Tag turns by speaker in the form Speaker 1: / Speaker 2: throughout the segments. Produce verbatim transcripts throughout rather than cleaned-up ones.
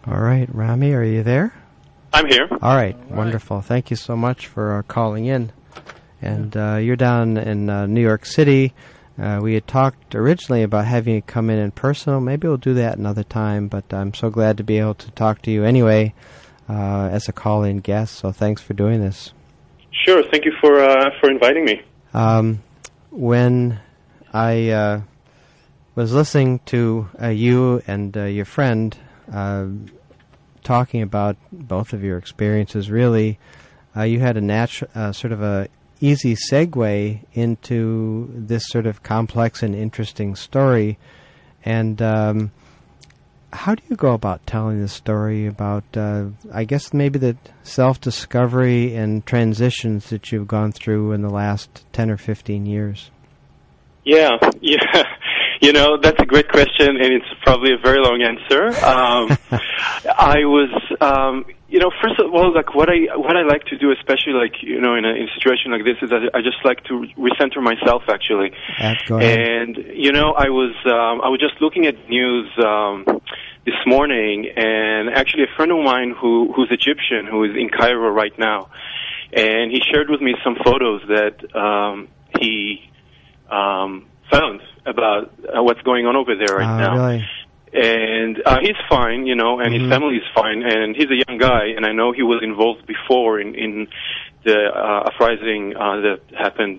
Speaker 1: All right, Rami, are you there?
Speaker 2: I'm here.
Speaker 1: All right, All wonderful. Right. Thank you so much for uh, calling in. And uh, you're down in uh, New York City. Uh, we had talked originally about having you come in in person. Maybe we'll do that another time, but I'm so glad to be able to talk to you anyway uh, as a call-in guest, so thanks for doing this.
Speaker 2: Sure. Thank you for uh, for inviting me.
Speaker 1: Um, when I uh, was listening to uh, you and uh, your friend uh, talking about both of your experiences, really, uh, you had a natu- uh, sort of a easy segue into this sort of complex and interesting story. And um, how do you go about telling the story about, uh, I guess, maybe the self-discovery and transitions that you've gone through in the last ten or fifteen years?
Speaker 2: Yeah, yeah. You know, that's a great question, and it's probably a very long answer. Um, I was, um, you know, first of all, like what I what I like to do, especially like you know, in a, in a situation like this, is I, I just like to recenter myself, actually.
Speaker 1: Go ahead.
Speaker 2: And you know, I was um, I was just looking at news um, this morning, and actually a friend of mine who who's Egyptian, who is in Cairo right now, and he shared with me some photos that um, he um, found about uh, what's going on over there right
Speaker 1: uh,
Speaker 2: now.
Speaker 1: Really?
Speaker 2: And uh, he's fine, you know, and mm-hmm. his family is fine, and he's a young guy, and I know he was involved before in, in the uh, uprising uh, that happened,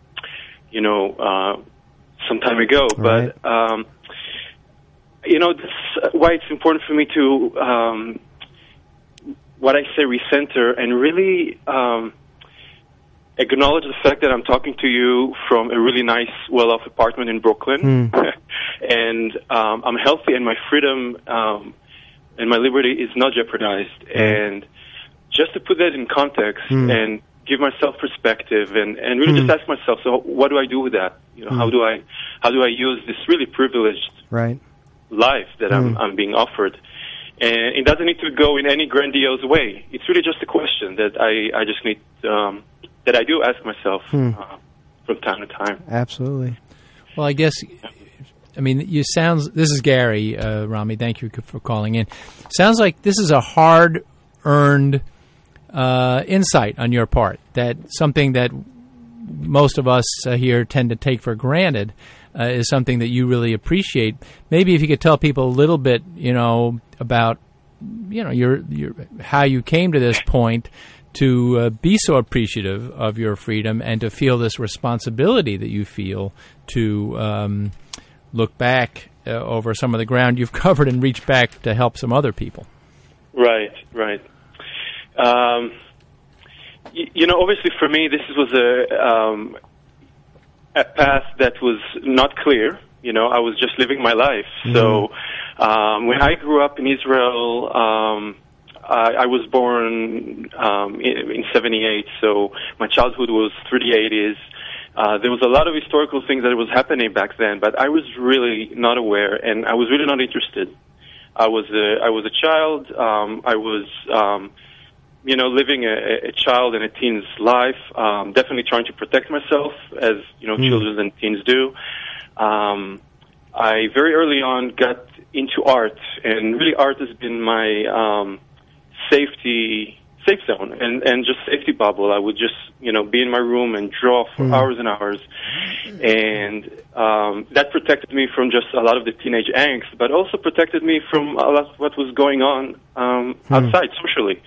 Speaker 2: you know, uh, some time ago.
Speaker 1: Right.
Speaker 2: But, um, you know, that's why it's important for me to, um, what I say, recenter, and really um, acknowledge the fact that I'm talking to you from a really nice, well-off apartment in Brooklyn, mm. and um, I'm healthy, and my freedom um, and my liberty is not jeopardized. Mm. And just to put that in context mm. and give myself perspective, and, and really mm. just ask myself, so what do I do with that? You know, mm. how do I how do I use this really privileged
Speaker 1: right.
Speaker 2: life that mm. I'm I'm being offered? And it doesn't need to go in any grandiose way. It's really just a question that I I just need. Um, that I do ask myself hmm. uh, from time to time.
Speaker 1: Absolutely.
Speaker 3: Well, I guess, I mean, you sounds. This is Gary, uh, Rami. Thank you for calling in. Sounds like this is a hard-earned uh, insight on your part. That something that most of us uh, here tend to take for granted uh, is something that you really appreciate. Maybe if you could tell people a little bit, you know, about, you know, your your how you came to this point to uh, be so appreciative of your freedom and to feel this responsibility that you feel to um, look back uh, over some of the ground you've covered and reach back to help some other people.
Speaker 2: Right, right. Um, y- you know, obviously for me, this was a, um, a path that was not clear. You know, I was just living my life. Mm-hmm. So um, when I grew up in Israel, um, I, I was born um, in, in seventy-eight, so my childhood was through the eighties. Uh, there was a lot of historical things that was happening back then, but I was really not aware, and I was really not interested. I was a, I was a child. Um, I was, um, you know, living a, a child and a teen's life, um, definitely trying to protect myself, as, you know, mm. children and teens do. Um, I very early on got into art, and really art has been my um, safety safe zone and, and just safety bubble. I would just, you know, be in my room and draw for mm. hours and hours. And um, that protected me from just a lot of the teenage angst, but also protected me from a lot of what was going on um, mm. outside socially.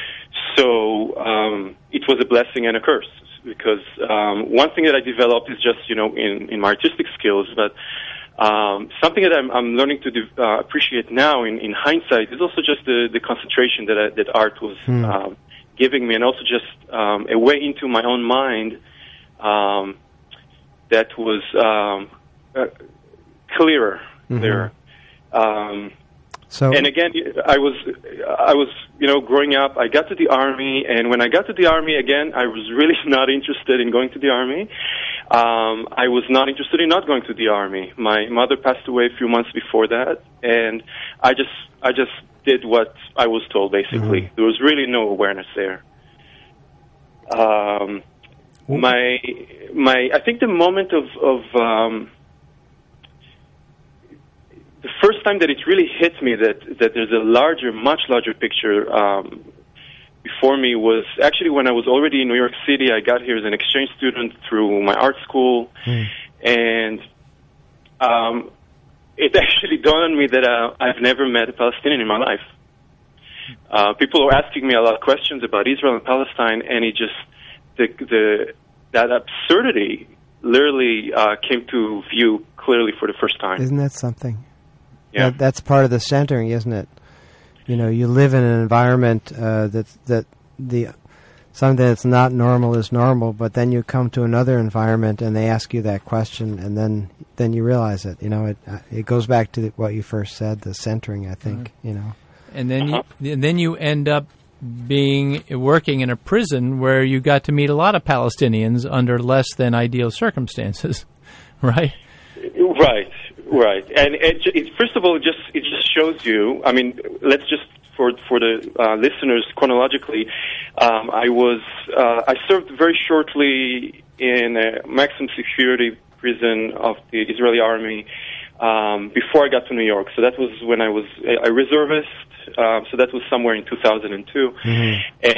Speaker 2: So um, it was a blessing and a curse, because um, one thing that I developed is just, you know, in, in my artistic skills, but Um, something that I'm, I'm learning to de- uh, appreciate now in, in hindsight is also just the, the concentration that I, that art was mm. um, giving me, and also just um, a way into my own mind um, that was um, uh, clearer, mm-hmm. clearer. Um, so, and again, I was, I was, you know, growing up. I got to the army, and when I got to the army again, I was really not interested in going to the army. Um, I was not interested in not going to the army. My mother passed away a few months before that, and I just, I just did what I was told. Basically, mm-hmm. there was really no awareness there. Um, my, my, I think the moment of, of um, the first time that it really hit me that, that there's a larger, much larger picture um, before me was actually when I was already in New York City. I got here as an exchange student through my art school, mm. and um, it actually dawned on me that uh, I've never met a Palestinian in my life. Uh, people were asking me a lot of questions about Israel and Palestine, and it just the the that absurdity literally uh, came to view clearly for the first time.
Speaker 1: Isn't that something?
Speaker 2: Yeah,
Speaker 1: that, that's part of the centering, isn't it? You know, you live in an environment uh, that that the something that's not normal is normal, but then you come to another environment and they ask you that question, and then then you realize it. You know, it it goes back to what you first said, the centering. I think mm-hmm. you know,
Speaker 3: and then uh-huh. you and then you end up being working in a prison where you got to meet a lot of Palestinians under less than ideal circumstances, right?
Speaker 2: Right. Right, and it, it, first of all, it just it just shows you. I mean, let's just for for the uh, listeners chronologically. Um, I was uh, I served very shortly in a maximum security prison of the Israeli army um, before I got to New York. So that was when I was a, a reservist. Uh, so that was somewhere in two thousand two, mm-hmm.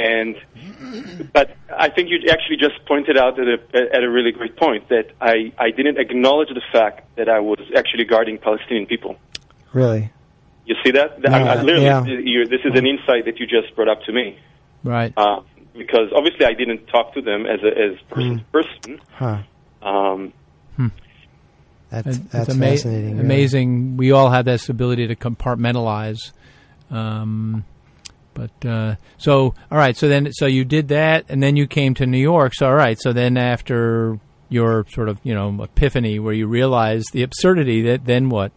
Speaker 2: and but I think you actually just pointed out at a, at a really great point that I, I didn't acknowledge the fact that I was actually guarding Palestinian people.
Speaker 1: Really?
Speaker 2: You see that?
Speaker 1: Yeah,
Speaker 2: I, I literally,
Speaker 1: yeah.
Speaker 2: you, this is an insight that you just brought up to me.
Speaker 3: Right.
Speaker 2: Uh, because obviously I didn't talk to them as a as person to person.
Speaker 1: Huh.
Speaker 2: Um,
Speaker 3: hmm.
Speaker 1: That's,
Speaker 3: it's
Speaker 1: that's
Speaker 3: ama-
Speaker 1: fascinating. Really.
Speaker 3: Amazing. We all have this ability to compartmentalize. Um, but uh, so all right. So then, so you did that, and then you came to New York. So all right. So then, after your sort of you know epiphany, where you realized the absurdity, that then what?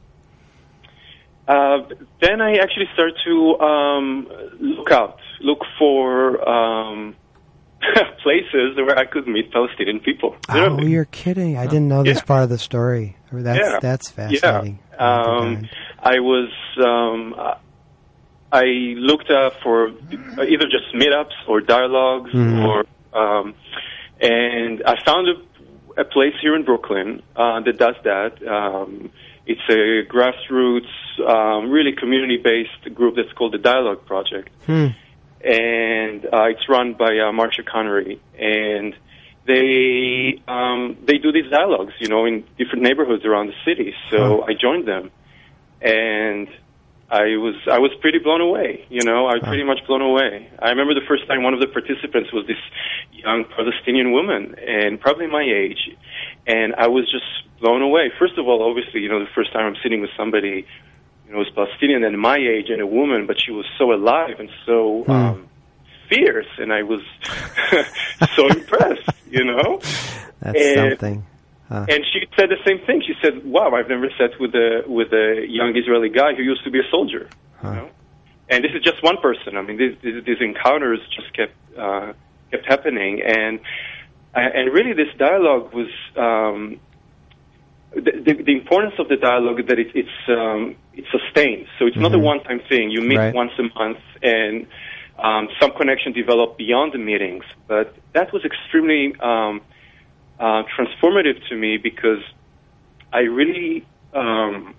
Speaker 2: Uh, then I actually started to um, look out, look for um, places where I could meet Palestinian people.
Speaker 1: Literally. Oh, you're kidding! I didn't know this
Speaker 2: yeah.
Speaker 1: part of the story. That's
Speaker 2: yeah.
Speaker 1: that's fascinating.
Speaker 2: Yeah. Um, I was. Um, I looked up for either just meetups or dialogues, mm-hmm. or um, and I found a, a place here in Brooklyn uh, that does that. Um, it's a grassroots, um, really community-based group that's called the Dialogue Project, hmm. and uh, it's run by uh, Marsha Connery, and they um, they do these dialogues, you know, in different neighborhoods around the city. So huh. I joined them, and I was I was pretty blown away, you know. I was pretty much blown away. I remember the first time one of the participants was this young Palestinian woman, and probably my age, and I was just blown away. First of all, obviously, you know, the first time I'm sitting with somebody, you know, who's Palestinian and my age and a woman, but she was so alive and so hmm. um, fierce, and I was so impressed, you know.
Speaker 1: That's
Speaker 2: and,
Speaker 1: something. Huh.
Speaker 2: And she said the same thing. She said, "Wow, I've never sat with a with a young Israeli guy who used to be a soldier." Huh. You know? And this is just one person. I mean, these, these, these encounters just kept uh, kept happening, and and really, this dialogue was um, the, the, the importance of the dialogue is that it, it's um, it's sustained. So it's mm-hmm. not a one-time thing. You meet
Speaker 1: right.
Speaker 2: once a month, and um, some connection developed beyond the meetings. But that was extremely um, Uh, transformative to me because I really, um,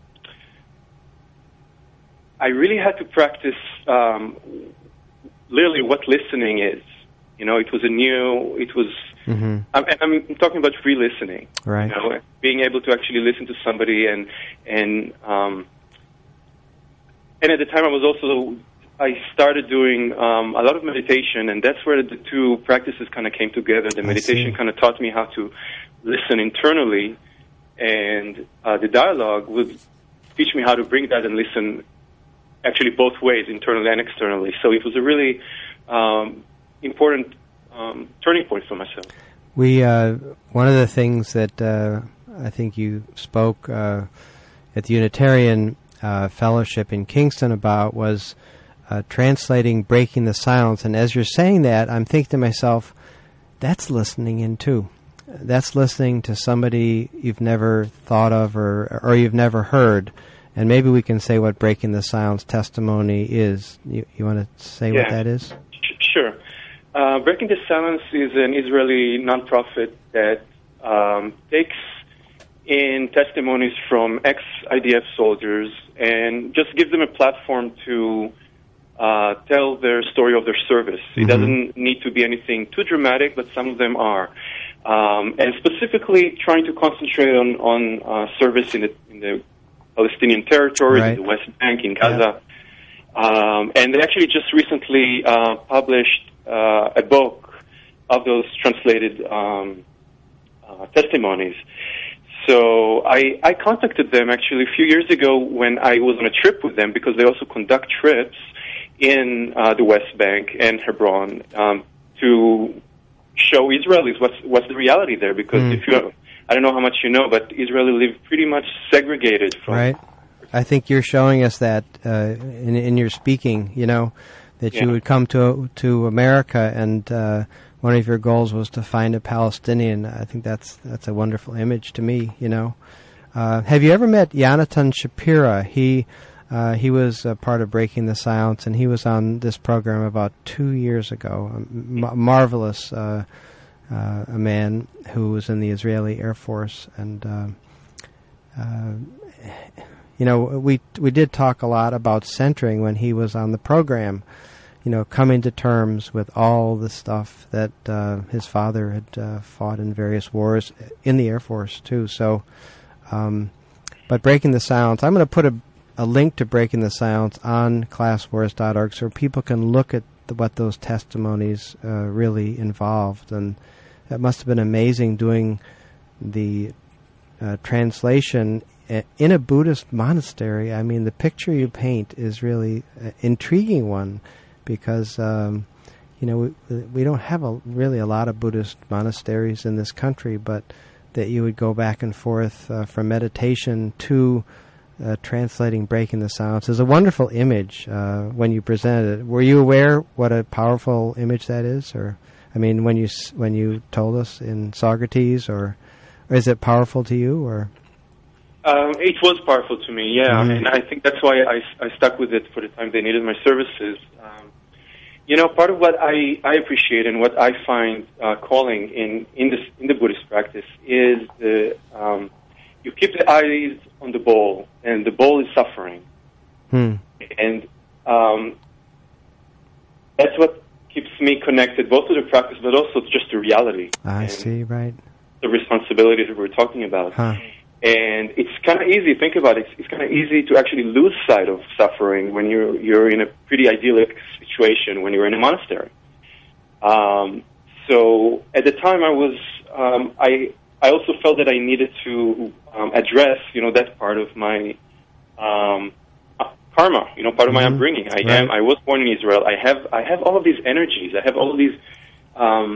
Speaker 2: I really had to practice um, literally what listening is. You know, it was a new, it was. Mm-hmm. I'm, I'm talking about free listening.
Speaker 1: Right.
Speaker 2: You know, being able to actually listen to somebody and and um, and at the time I was also. I started doing um, a lot of meditation, and that's where the two practices kind of came together. The meditation kind of taught me how to listen internally, and uh, the dialogue would teach me how to bring that and listen actually both ways, internally and externally. So it was a really um, important um, turning point for myself.
Speaker 1: We uh, one of the things that uh, I think you spoke uh, at the Unitarian uh, Fellowship in Kingston about was Uh, translating Breaking the Silence. And as you're saying that, I'm thinking to myself, that's listening in too. That's listening to somebody you've never thought of or or you've never heard. And maybe we can say what Breaking the Silence testimony is. You, you want to say
Speaker 2: yeah.
Speaker 1: what that is?
Speaker 2: Sure. Uh, Breaking the Silence is an Israeli nonprofit that um, takes in testimonies from ex-I D F soldiers and just give them a platform to uh, tell their story of their service. Mm-hmm. It doesn't need to be anything too dramatic, but some of them are. Um, and specifically trying to concentrate on, on uh, service in the, in the Palestinian territories,
Speaker 1: right.
Speaker 2: in the West Bank, in Gaza. Yeah. Um, and they actually just recently uh, published uh, a book of those translated um, uh, testimonies. So I, I contacted them actually a few years ago when I was on a trip with them, because they also conduct trips in uh, the West Bank and Hebron um, to show Israelis what's what's the reality there. Because mm. if you, I don't know how much you know, but Israelis live pretty much segregated from.
Speaker 1: Right. I think you're showing us that uh, in in your speaking. You know, that yeah. you would come to to America, and uh, one of your goals was to find a Palestinian. I think that's that's a wonderful image to me. You know, uh, have you ever met Yonatan Shapira? He uh, he was a part of Breaking the Silence, and he was on this program about two years ago. A m- marvelous. Uh, Uh, a man who was in the Israeli Air Force, and uh, uh, you know, we we did talk a lot about centering when he was on the program. You know, coming to terms with all the stuff that uh, his father had uh, fought in various wars in the Air Force too. So, um, but Breaking the Silence, I'm going to put a, a link to Breaking the Silence on class wars dot org so people can look at the, what those testimonies uh, really involved. And that must have been amazing doing the uh, translation in a Buddhist monastery. I mean, the picture you paint is really an intriguing one, because um, you know we, we don't have a, really a lot of Buddhist monasteries in this country, but that you would go back and forth uh, from meditation to uh, translating Breaking the Silence is a wonderful image uh, when you presented it. Were you aware what a powerful image that is? Or, I mean, when you when you told us in Socrates, or, or is it powerful to you? Or
Speaker 2: um, it was powerful to me, yeah. Mm-hmm. And I think that's why I, I stuck with it for the time they needed my services. Um, you know, part of what I, I appreciate and what I find uh, calling in in, this, in the Buddhist practice is the um, you keep the eyes on the bowl, and the bowl is suffering,
Speaker 1: hmm.
Speaker 2: and um, that's what keeps me connected both to the practice, but also just to reality.
Speaker 1: I see, right.
Speaker 2: The responsibilities that we're talking about.
Speaker 1: Huh.
Speaker 2: And it's kind of easy, think about it, it's, it's kind of easy to actually lose sight of suffering when you're you're in a pretty idyllic situation, when you're in a monastery. Um, so at the time I was, um, I I also felt that I needed to um, address, you know, that part of my um karma, you know, part of my
Speaker 1: mm-hmm.
Speaker 2: upbringing. I
Speaker 1: right.
Speaker 2: am. I was born in Israel. I have. I have all of these energies. I have all of these. Um,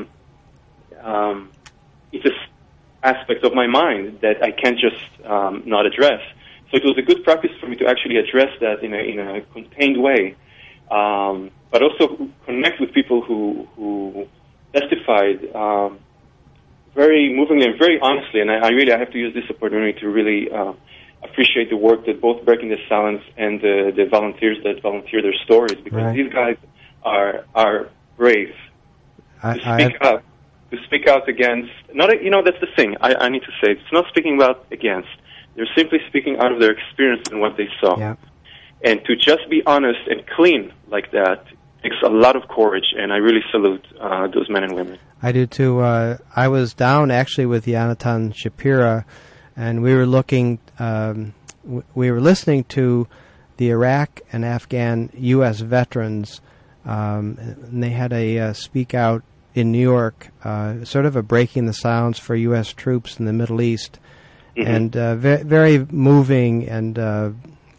Speaker 2: um, it's a aspect of my mind that I can't just um, not address. So it was a good practice for me to actually address that in a in a contained way, um, but also connect with people who who testified um, very movingly and very honestly. And I, I really I have to use this opportunity to really. Uh, appreciate the work that both Breaking the Silence and the, the volunteers that volunteer their stories, because
Speaker 1: right.
Speaker 2: these guys are are brave
Speaker 1: I,
Speaker 2: to speak
Speaker 1: I
Speaker 2: out, to speak out against. Not a, you know that's the thing. I, I need to say it's not speaking about against. They're simply speaking out of their experience and what they saw.
Speaker 1: Yeah.
Speaker 2: And to just be honest and clean like that takes a lot of courage, and I really salute uh, those men and women.
Speaker 1: I do too. Uh, I was down actually with Yonatan Shapira, and we were looking, um, w- we were listening to the Iraq and Afghan U S veterans, um, and they had a uh, speak out in New York, uh, sort of a Breaking the Silence for U S troops in the Middle East, mm-hmm. and uh, ve- very moving and uh,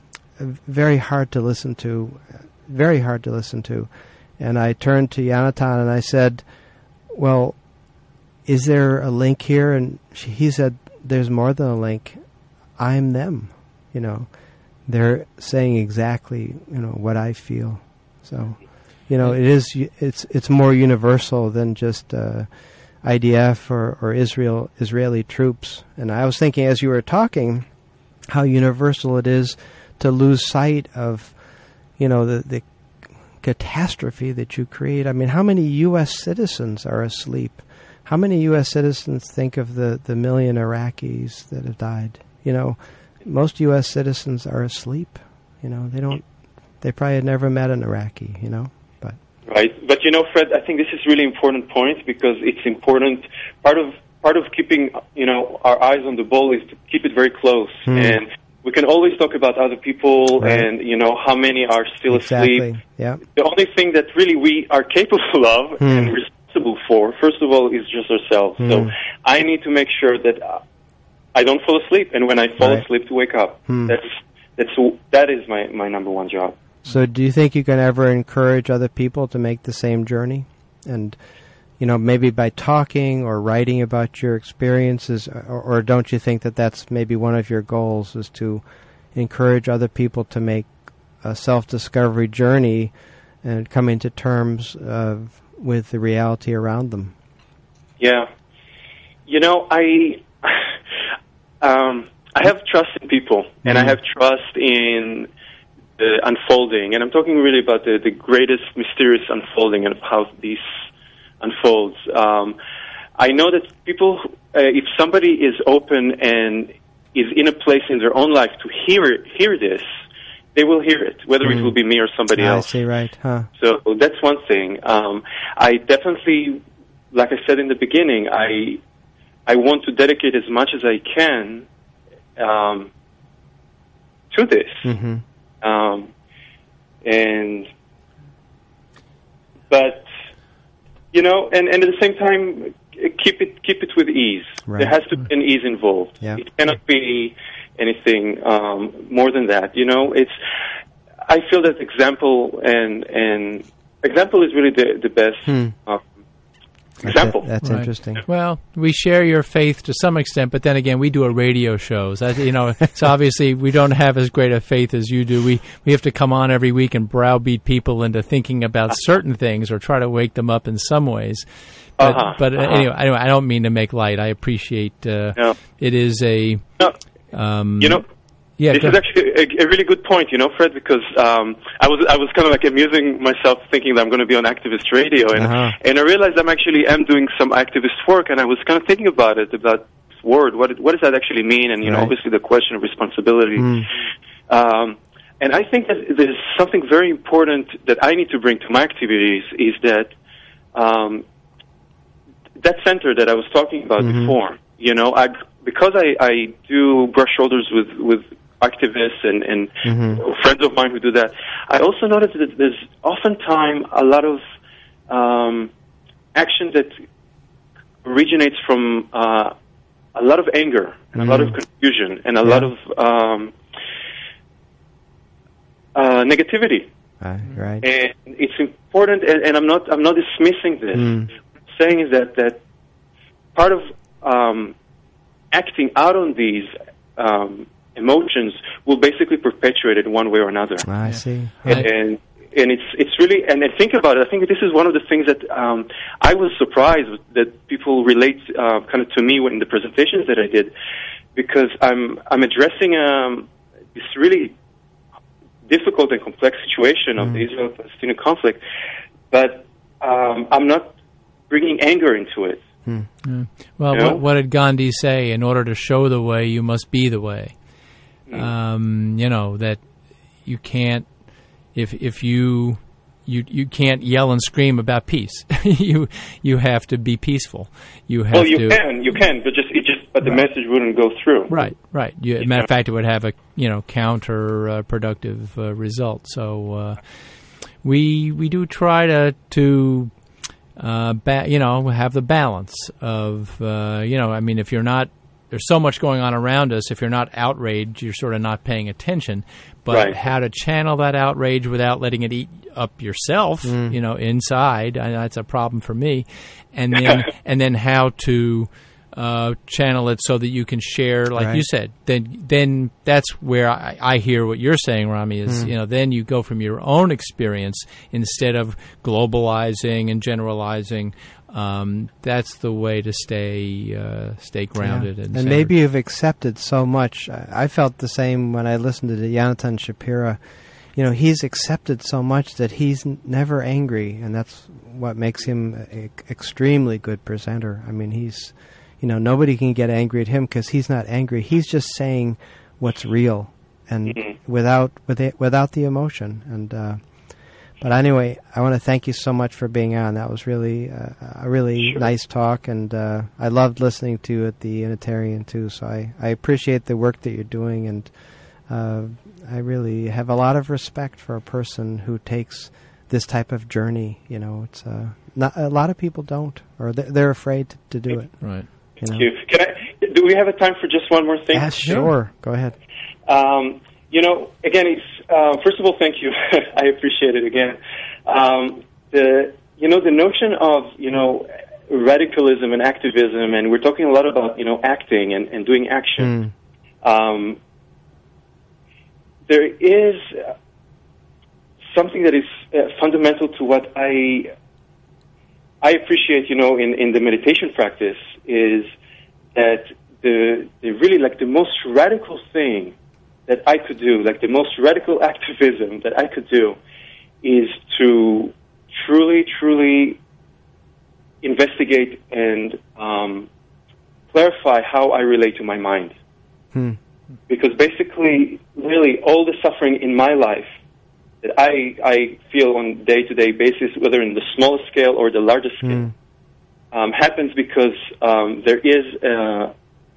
Speaker 1: very hard to listen to, very hard to listen to. And I turned to Yonatan and I said, well, is there a link here? And she, he said, there's more than a link. I'm them, you know. They're saying exactly, you know, what I feel. So, you know, it is. It's it's more universal than just uh, I D F or, or Israel Israeli troops. And I was thinking as you were talking, how universal it is to lose sight of, you know, the the catastrophe that you create. I mean, how many U S citizens are asleep? how many U S citizens think of the, the million Iraqis that have died? You know, most U S citizens are asleep. You know, they don't, they probably had never met an Iraqi, you know, but.
Speaker 2: Right. But, you know, Fred, I think this is really important point because it's important. Part of, part of keeping, you know, our eyes on the ball is to keep it very close. Hmm. And we can always talk about other people right. and, you know, how many are still
Speaker 1: exactly.
Speaker 2: asleep.
Speaker 1: Yeah.
Speaker 2: The only thing that really we are capable of hmm. and responsible for, first of all, is just ourselves. Hmm. So I need to make sure that uh, I don't fall asleep, and when I fall right. asleep, to wake up. Hmm. That's that's that is my, my number one job.
Speaker 1: So do you think you can ever encourage other people to make the same journey? And, you know, maybe by talking or writing about your experiences, or, or don't you think that that's maybe one of your goals, is to encourage other people to make a self-discovery journey and coming to terms of, with the reality around them?
Speaker 2: Yeah. You know, I um, I have trust in people, and mm-hmm. I have trust in the unfolding, and I'm talking really about the, the greatest mysterious unfolding and how this unfolds. Um, I know that people, uh, if somebody is open and is in a place in their own life to hear hear this, they will hear it, whether mm. it will be me or somebody
Speaker 1: I
Speaker 2: else.
Speaker 1: I see, right. Huh.
Speaker 2: So that's one thing. Um, I definitely, like I said in the beginning, I I want to dedicate as much as I can um, to this. Mm-hmm. Um, and, but, you know, and, and at the same time, keep it keep it with ease. Right. There has to be an ease involved.
Speaker 1: Yeah.
Speaker 2: It cannot be anything um, more than that. You know, it's. I feel that example and and example is really the the best hmm. uh, example.
Speaker 1: That's, that's right. Interesting.
Speaker 3: Well, we share your faith to some extent, but then again, we do a radio show. So, you know, so obviously we don't have as great a faith as you do. We we have to come on every week and browbeat people into thinking about certain things or try to wake them up in some ways. But, uh-huh. but uh, uh-huh. anyway, I don't mean to make light. I appreciate uh, no. it is a...
Speaker 2: No.
Speaker 3: Um,
Speaker 2: you know,
Speaker 3: yeah,
Speaker 2: this is actually a, a really good point, you know, Fred, because um, I was I was kind of like amusing myself thinking that I'm going to be on activist radio, and
Speaker 1: uh-huh.
Speaker 2: and I realized I'm actually am doing some activist work, and I was kind of thinking about it, about this word, what what does that actually mean, and, you right. know, obviously the question of responsibility. Mm. Um, and I think that there's something very important that I need to bring to my activities is that um, that center that I was talking about mm-hmm. before, you know, I, because I, I do brush shoulders with, with activists and, and mm-hmm. friends of mine who do that, I also notice that there's oftentimes a lot of um, action that originates from uh, a lot of anger and mm-hmm. a lot of confusion and a yeah. lot of um, uh, negativity.
Speaker 1: Uh, right.
Speaker 2: And it's important, and, and I'm not I'm not dismissing this. Mm. Saying is that that part of um, acting out on these um, emotions will basically perpetuate it one way or another.
Speaker 1: I see.
Speaker 2: And, and and it's it's really and, and think about it. I think this is one of the things that um, I was surprised that people relate uh, kind of to me in the presentations that I did, because I'm I'm addressing um, this really difficult and complex situation of mm. the Israel-Palestinian conflict, but um, I'm not bringing anger into it.
Speaker 3: Hmm. Yeah. Well, you know? what, what did Gandhi say? In order to show the way, you must be the way. Mm. Um, you know, that you can't, if if you you you can't yell and scream about peace. you you have to be peaceful. You have
Speaker 2: well, you
Speaker 3: to,
Speaker 2: can, you can, but just it just but the
Speaker 3: right.
Speaker 2: message wouldn't go through.
Speaker 3: Right, right. You, as a matter of fact, it would have a you know counterproductive uh, uh, result. So uh, we we do try to to. Uh, ba- you know, have the balance of, uh, you know, I mean, if you're not, there's so much going on around us, if you're not outraged, you're sort of not paying attention. But
Speaker 2: right.
Speaker 3: how to channel that outrage without letting it eat up yourself, mm. you know, inside, I, that's a problem for me. And then, and then how to uh, channel it so that you can share, like
Speaker 1: right.
Speaker 3: you said. Then, then that's where I, I hear what you're saying, Rami. Is mm. you know, then you go from your own experience instead of globalizing and generalizing. Um, that's the way to stay uh, stay grounded
Speaker 1: yeah.
Speaker 3: and,
Speaker 1: and maybe you've accepted so much. I, I felt the same when I listened to Yonatan Shapira. you know, he's accepted so much that he's n- never angry, and that's what makes him an extremely good presenter. I mean, he's, you know, nobody can get angry at him because he's not angry. He's just saying what's real, and mm-hmm. without with it, without the emotion. And uh, but anyway, I want to thank you so much for being on. That was really uh, a really sure. nice talk, and uh, I loved listening to you at the Unitarian too. So I, I appreciate the work that you're doing, and uh, I really have a lot of respect for a person who takes this type of journey. You know, it's uh, not a lot of people don't, or they're, they're afraid to, to do it.
Speaker 3: Right.
Speaker 2: You Thank know? you. Can I? Do we have a time for just one more thing?
Speaker 1: Yeah, sure. Go ahead.
Speaker 2: Um, you know, again, it's, uh, first of all, thank you. I appreciate it again. Um, the you know the notion of you know radicalism and activism, and we're talking a lot about you know acting and, and doing action. Mm. Um, there is something that is uh, fundamental to what I I appreciate. You know, in, in the meditation practice is that the the really like the most radical thing that I could do, like the most radical activism that I could do, is to truly, truly investigate and um, clarify how I relate to my mind. Hmm. Because basically, really, all the suffering in my life that I I feel on day-to-day basis, whether in the smallest scale or the largest scale, hmm. um, happens because um, there is uh,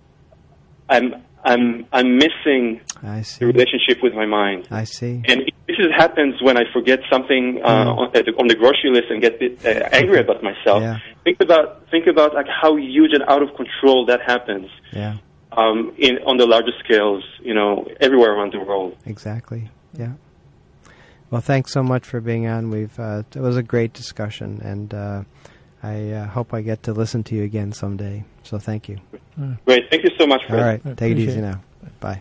Speaker 2: I'm I'm I'm missing
Speaker 1: I see.
Speaker 2: the relationship with my mind.
Speaker 1: I see.
Speaker 2: And this is, happens when I forget something uh, mm. on, uh, on the grocery list and get bit, uh, angry about myself.
Speaker 1: Yeah.
Speaker 2: Think about think about like how huge and out of control that happens.
Speaker 1: Yeah.
Speaker 2: Um, in on the larger scales, you know, everywhere around the world.
Speaker 1: Exactly. Yeah. Well, thanks so much for being on. We've uh, it was a great discussion, and uh, I uh, hope I get to listen to you again someday. So thank you.
Speaker 2: Great. Thank you so much, Fred.
Speaker 1: All right. Take it easy now. Bye.